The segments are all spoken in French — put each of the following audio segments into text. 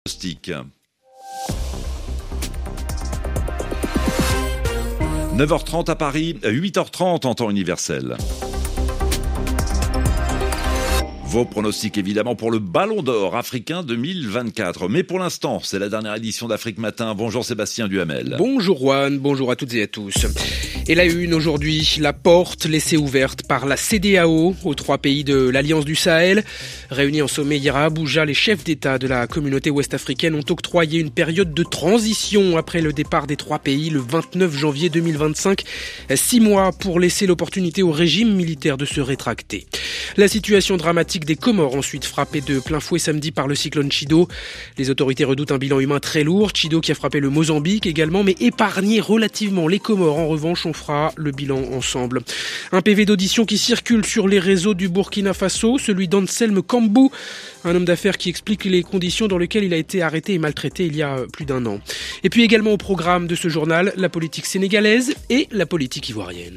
Diagnostic. 9h30 à Paris, 8h30 en temps universel. Vos pronostics évidemment pour le Ballon d'Or africain 2024. Mais pour l'instant, c'est la dernière édition d'Afrique Matin. Bonjour Sébastien Duhamel. Bonjour Juan, bonjour à toutes et à tous. Et la une aujourd'hui, la porte laissée ouverte par la CEDEAO aux 3 pays de l'Alliance du Sahel. Réunis en sommet hier à Abuja, les chefs d'État de la communauté ouest-africaine ont octroyé une période de transition après le départ des 3 pays le 29 janvier 2025. 6 mois pour laisser l'opportunité au régime militaire de se rétracter. La situation dramatique des Comores ensuite frappée de plein fouet samedi par le cyclone Chido. Les autorités redoutent un bilan humain très lourd. Chido qui a frappé le Mozambique également, mais épargné relativement les Comores. En revanche, on fera le bilan ensemble. Un PV d'audition qui circule sur les réseaux du Burkina Faso, celui d'Anselme Kambou, un homme d'affaires qui explique les conditions dans lesquelles il a été arrêté et maltraité il y a plus d'1 an. Et puis également au programme de ce journal, la politique sénégalaise et la politique ivoirienne.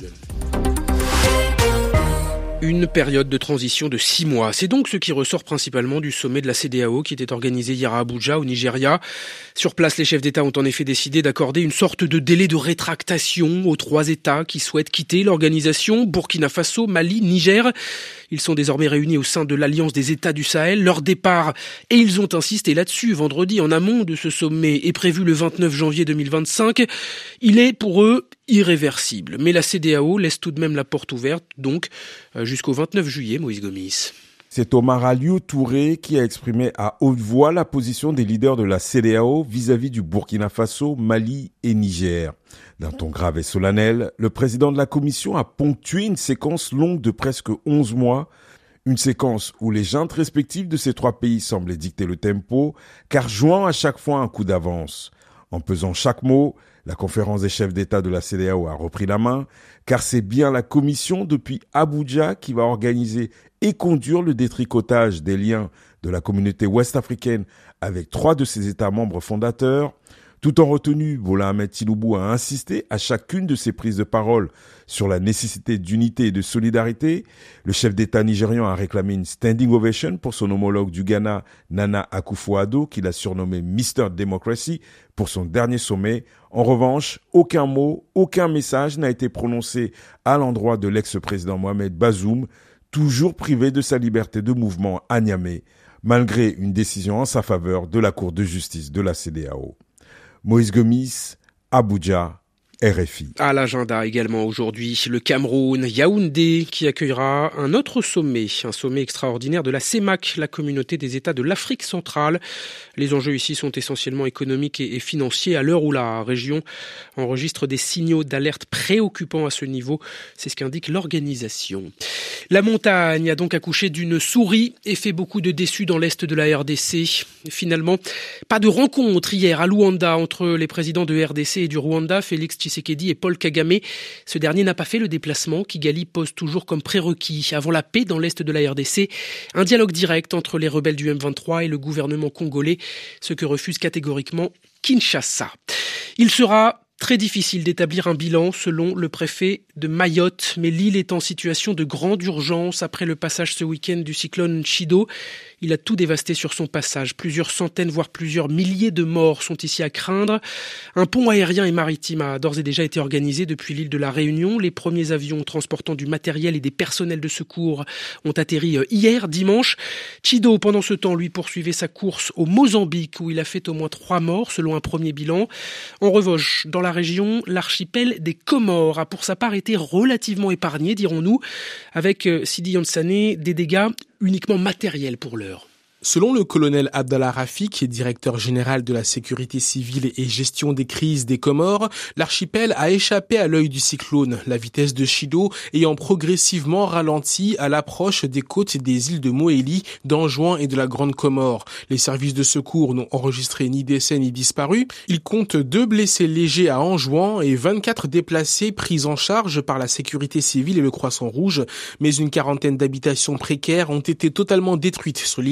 Une période de transition de 6 mois. C'est donc ce qui ressort principalement du sommet de la CEDEAO qui était organisé hier à Abuja, au Nigeria. Sur place, les chefs d'État ont en effet décidé d'accorder une sorte de délai de rétractation aux 3 États qui souhaitent quitter l'organisation, Burkina Faso, Mali, Niger. Ils sont désormais réunis au sein de l'Alliance des États du Sahel. Leur départ, et ils ont insisté là-dessus vendredi en amont de ce sommet, est prévu le 29 janvier 2025. Il est pour eux irréversible. Mais la CEDEAO laisse tout de même la porte ouverte, donc jusqu'au 29 juillet, Moïse Gomis. C'est Omar Aliou Touré qui a exprimé à haute voix la position des leaders de la CEDEAO vis-à-vis du Burkina Faso, Mali et Niger. D'un ton grave et solennel, le président de la commission a ponctué une séquence longue de presque 11 mois, une séquence où les jantes respectives de ces 3 pays semblaient dicter le tempo, car jouant à chaque fois un coup d'avance. En pesant chaque mot, la conférence des chefs d'État de la CEDEAO a repris la main, car c'est bien la commission depuis Abuja qui va organiser et conduire le détricotage des liens de la communauté ouest-africaine avec 3 de ses États membres fondateurs. Tout en retenue, Bola Ahmed Tinubu a insisté à chacune de ses prises de parole sur la nécessité d'unité et de solidarité. Le chef d'État nigérian a réclamé une standing ovation pour son homologue du Ghana, Nana Akufo-Addo, qu'il a surnommé Mr. Democracy, pour son dernier sommet. En revanche, aucun mot, aucun message n'a été prononcé à l'endroit de l'ex-président Mohamed Bazoum, toujours privé de sa liberté de mouvement à Niamey, malgré une décision en sa faveur de la Cour de justice de la CEDEAO. Moïse Gomis, Abuja, RFI. À l'agenda également aujourd'hui, le Cameroun, Yaoundé, qui accueillera un autre sommet, un sommet extraordinaire de la CEMAC, la communauté des États de l'Afrique centrale. Les enjeux ici sont essentiellement économiques et financiers à l'heure où la région enregistre des signaux d'alerte préoccupants à ce niveau. C'est ce qu'indique l'organisation. La montagne a donc accouché d'une souris et fait beaucoup de déçus dans l'est de la RDC. Finalement, pas de rencontre hier à Luanda entre les présidents de RDC et du Rwanda, Félix Tshisekedi et Paul Kagame. Ce dernier n'a pas fait le déplacement qu'Kigali pose toujours comme prérequis avant la paix dans l'est de la RDC. Un dialogue direct entre les rebelles du M23 et le gouvernement congolais, ce que refuse catégoriquement Kinshasa. Il sera très difficile d'établir un bilan selon le préfet de Mayotte, mais l'île est en situation de grande urgence après le passage ce week-end du cyclone Chido. Il a tout dévasté sur son passage. Plusieurs centaines, voire plusieurs milliers de morts sont ici à craindre. Un pont aérien et maritime a d'ores et déjà été organisé depuis l'île de la Réunion. Les premiers avions transportant du matériel et des personnels de secours ont atterri hier, dimanche. Chido, pendant ce temps, lui poursuivait sa course au Mozambique où il a fait au moins 3 morts selon un premier bilan. En revanche, dans la région, l'archipel des Comores a pour sa part été relativement épargné, dirons-nous, avec Sidi Yansane, des dégâts uniquement matériels pour l'heure. Selon le colonel Abdallah Rafi, qui est directeur général de la sécurité civile et gestion des crises des Comores, l'archipel a échappé à l'œil du cyclone, la vitesse de Chido ayant progressivement ralenti à l'approche des côtes des îles de Moélie, d'Anjouan et de la Grande Comore. Les services de secours n'ont enregistré ni décès ni disparus. Ils comptent 2 blessés légers à Anjouan et 24 déplacés pris en charge par la sécurité civile et le Croissant Rouge, mais une quarantaine d'habitations précaires ont été totalement détruites sur l'île d'Anjouan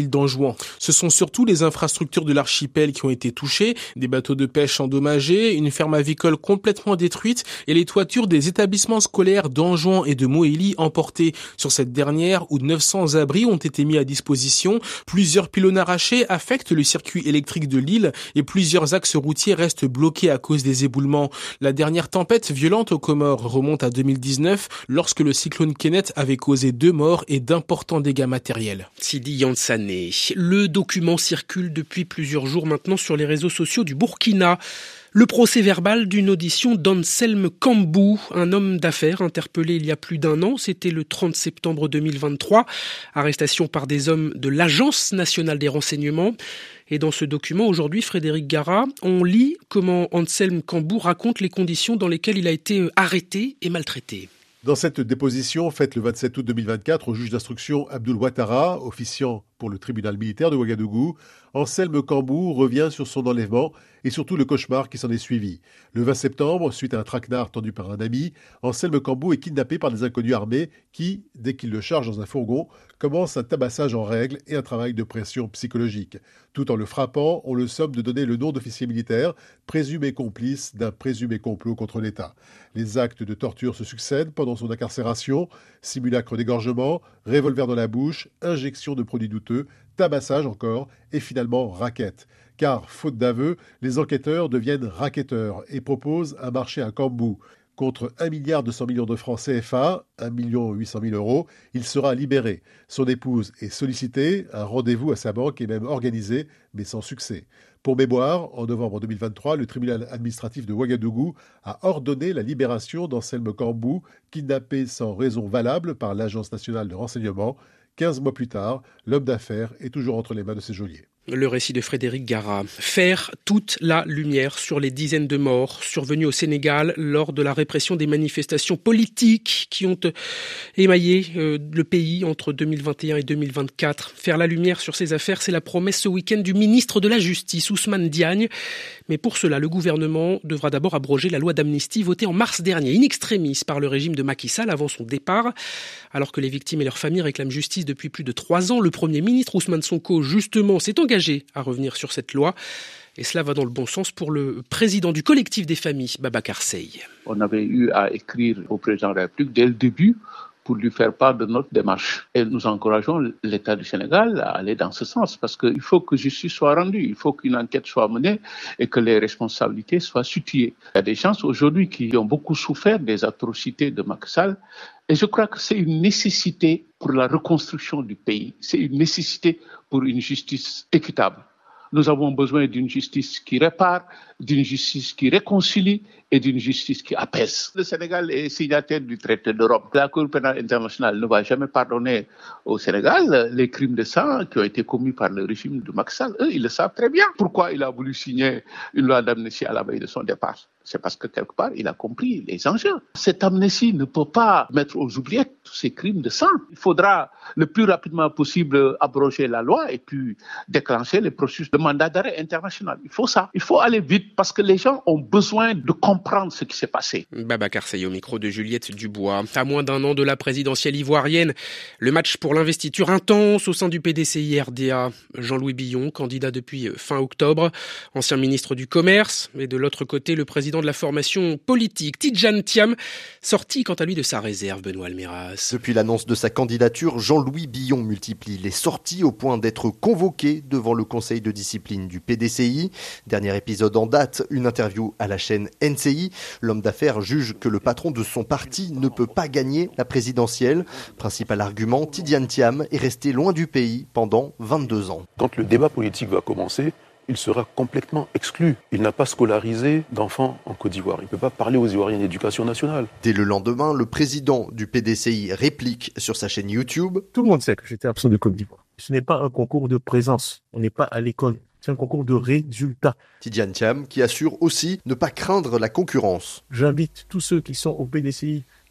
besoin. Ce sont surtout les infrastructures de l'archipel qui ont été touchées, des bateaux de pêche endommagés, une ferme avicole complètement détruite et les toitures des établissements scolaires d'Anjouan et de Moélie emportées. Sur cette dernière, où 900 abris ont été mis à disposition, plusieurs pylônes arrachés affectent le circuit électrique de l'île et plusieurs axes routiers restent bloqués à cause des éboulements. La dernière tempête violente aux Comores remonte à 2019 lorsque le cyclone Kenneth avait causé 2 morts et d'importants dégâts matériels. Sidi Yansane. Le document circule depuis plusieurs jours maintenant sur les réseaux sociaux du Burkina. Le procès-verbal d'une audition d'Anselme Kambou, un homme d'affaires interpellé il y a plus d'1 an. C'était le 30 septembre 2023. Arrestation par des hommes de l'Agence nationale des renseignements. Et dans ce document, aujourd'hui, Frédéric Gara, on lit comment Anselme Kambou raconte les conditions dans lesquelles il a été arrêté et maltraité. Dans cette déposition faite le 27 août 2024 au juge d'instruction Abdoul Ouattara, officiant pour le tribunal militaire de Ouagadougou, Anselme Kambou revient sur son enlèvement et surtout le cauchemar qui s'en est suivi. Le 20 septembre, suite à un traquenard tendu par un ami, Anselme Kambou est kidnappé par des inconnus armés qui, dès qu'ils le chargent dans un fourgon, commencent un tabassage en règle et un travail de pression psychologique. Tout en le frappant, on le somme de donner le nom d'officier militaire, présumé complice d'un présumé complot contre l'État. Les actes de torture se succèdent pendant son incarcération, simulacre d'égorgement, revolver dans la bouche, injection de produits douteux, tabassage encore et finalement raquette. Car, faute d'aveu, les enquêteurs deviennent racketteurs et proposent un marché à Kambou. Contre 1,2 milliard de francs CFA, 1,8 million €, il sera libéré. Son épouse est sollicitée, un rendez-vous à sa banque est même organisé, mais sans succès. Pour mémoire, en novembre 2023, le tribunal administratif de Ouagadougou a ordonné la libération d'Anselme Kambou, kidnappé sans raison valable par l'Agence nationale de renseignement. 15 mois plus tard, l'homme d'affaires est toujours entre les mains de ses geôliers. Le récit de Frédéric Gara. Faire toute la lumière sur les dizaines de morts survenus au Sénégal lors de la répression des manifestations politiques qui ont émaillé le pays entre 2021 et 2024. Faire la lumière sur ces affaires, c'est la promesse ce week-end du ministre de la Justice, Ousmane Diagne. Mais pour cela, le gouvernement devra d'abord abroger la loi d'amnistie votée en mars dernier, in extremis par le régime de Macky Sall avant son départ. Alors que les victimes et leurs familles réclament justice depuis plus de 3 ans, le Premier ministre Ousmane Sonko, justement, s'est engagé à revenir sur cette loi. Et cela va dans le bon sens pour le président du collectif des familles, Babacar Seye. On avait eu à écrire au président de la République dès le début pour lui faire part de notre démarche. Et nous encourageons l'État du Sénégal à aller dans ce sens parce qu'il faut que justice soit rendue, il faut qu'une enquête soit menée et que les responsabilités soient situées. Il y a des gens aujourd'hui qui ont beaucoup souffert des atrocités de Macky Sall et je crois que c'est une nécessité pour la reconstruction du pays, c'est une nécessité pour une justice équitable. Nous avons besoin d'une justice qui répare, d'une justice qui réconcilie et d'une justice qui apaise. Le Sénégal est signataire du traité de Rome. La Cour pénale internationale ne va jamais pardonner au Sénégal les crimes de sang qui ont été commis par le régime de Macky Sall. Eux, ils le savent très bien. Pourquoi il a voulu signer une loi d'amnistie à la veille de son départ? C'est parce que quelque part, il a compris les enjeux. Cette amnistie ne peut pas mettre aux oubliettes tous ces crimes de sang. Il faudra le plus rapidement possible abroger la loi et puis déclencher les processus de mandat d'arrêt international. Il faut ça. Il faut aller vite parce que les gens ont besoin de comprendre ce qui s'est passé. Babacar Seye au micro de Juliette Dubois. À moins d'1 an de la présidentielle ivoirienne, le match pour l'investiture intense au sein du PDCI-RDA. Jean-Louis Billon, candidat depuis fin octobre, ancien ministre du Commerce, et de l'autre côté, le président de la formation politique, Tidjane Thiam, sorti quant à lui de sa réserve, Benoît Almeras. Depuis l'annonce de sa candidature, Jean-Louis Billon multiplie les sorties au point d'être convoqué devant le conseil de discipline du PDCI. Dernier épisode en date, une interview à la chaîne NCI. L'homme d'affaires juge que le patron de son parti ne peut pas gagner la présidentielle. Principal argument, Tidjane Thiam est resté loin du pays pendant 22 ans. Quand le débat politique va commencer, il sera complètement exclu. Il n'a pas scolarisé d'enfants en Côte d'Ivoire. Il ne peut pas parler aux Ivoiriens d'éducation nationale. Dès le lendemain, le président du PDCI réplique sur sa chaîne YouTube. Tout le monde sait que j'étais absent de Côte d'Ivoire. Ce n'est pas un concours de présence. On n'est pas à l'école. C'est un concours de résultats. Tidjane Thiam qui assure aussi ne pas craindre la concurrence. J'invite tous ceux qui sont au PDCI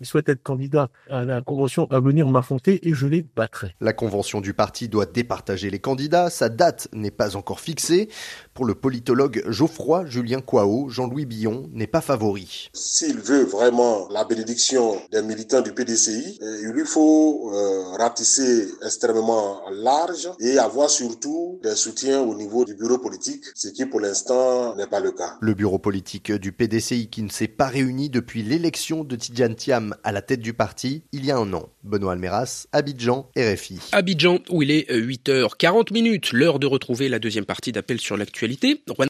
il souhaite être candidat à la convention à venir m'affronter et je les battrai. La convention du parti doit départager les candidats. Sa date n'est pas encore fixée. Pour le politologue Geoffroy Julien Kouao, Jean-Louis Billon n'est pas favori. S'il veut vraiment la bénédiction des militants du PDCI, il lui faut ratisser extrêmement large et avoir surtout des soutiens au niveau du bureau politique, ce qui pour l'instant n'est pas le cas. Le bureau politique du PDCI qui ne s'est pas réuni depuis l'élection de Tidjane Thiam à la tête du parti il y a un an. Benoît Almeras, Abidjan, RFI. Abidjan, où il est 8h40, l'heure de retrouver la deuxième partie d'Appel sur l'actualité.